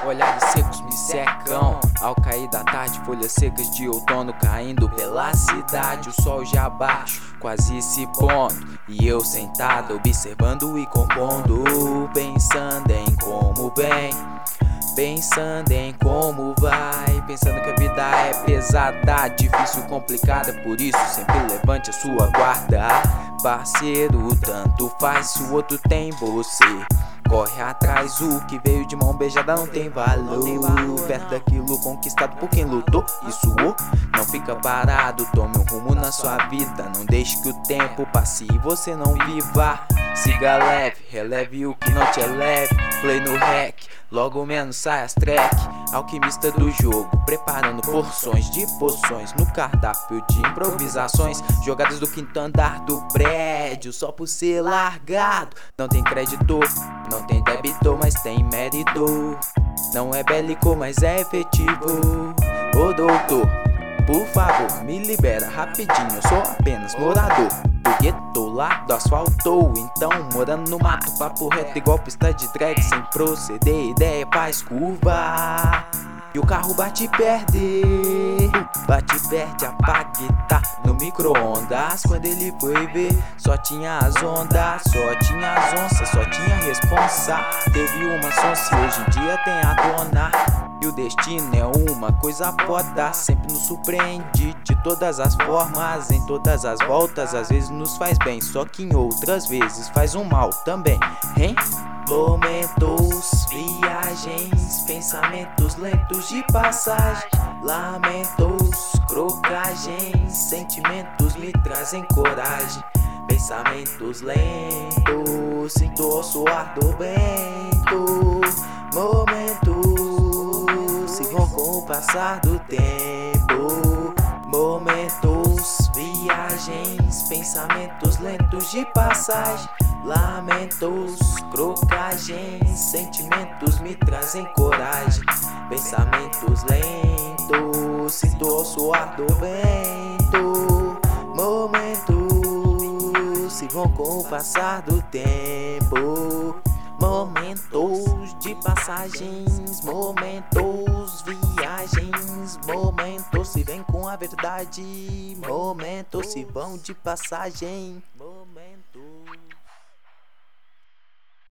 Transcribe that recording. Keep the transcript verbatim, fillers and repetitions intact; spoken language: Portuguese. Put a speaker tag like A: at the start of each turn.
A: Olhares secos me secam. Ao cair da tarde, folhas secas de outono caindo pela cidade. O sol já bate, quase se pondo, e eu sentado observando e compondo, pensando em como vem, pensando em como vai, pensando que a vida é pesada, difícil, complicada. Por isso sempre levante a sua guarda, parceiro, tanto faz se o outro tem você. Corre atrás, o que veio de mão beijada não tem valor. Perto daquilo conquistado por quem lutou e suou. Não fica parado, tome um rumo na sua vida. Não deixe que o tempo passe e você não viva. Siga leve, releve o que não te eleve. Play no rec, logo menos sai as track. Alquimista do jogo, preparando porções de poções no cardápio de improvisações. Jogadas do quinto andar do prédio, só por ser largado. Não tem crédito, não tem débito, mas tem mérito. Não é bélico, mas é efetivo. Ô doutor, por favor, me libera rapidinho. Eu sou apenas morador do gueto lá do asfalto. Então morando no mato, papo reto igual pista de drag. Sem proceder, ideia faz curva e o carro bate e perde, bate e perde, apaga e tá no micro-ondas. Quando ele foi ver, só tinha as ondas, só tinha as onças, só tinha responsa. Teve uma sonsa e hoje em dia tem a dona. E o destino é uma coisa foda, sempre nos surpreende de todas as formas, em todas as voltas. Às vezes nos faz bem, só que em outras vezes faz um mal também, hein? Momentos, viagens, pensamentos lentos de passagem. Lamentos, crocagens, sentimentos me trazem coragem. Pensamentos lentos, sinto o suar do vento. Momentos se vão com o passar do tempo. Momentos, viagens, pensamentos lentos de passagem. Lamentos, crocagens, sentimentos me trazem coragem. Pensamentos lentos, sinto o suar do vento. Momentos se vão com o passar do tempo. Momentos de passagens, momentos, viagens, momentos se vêm com a verdade, momentos se vão de passagem.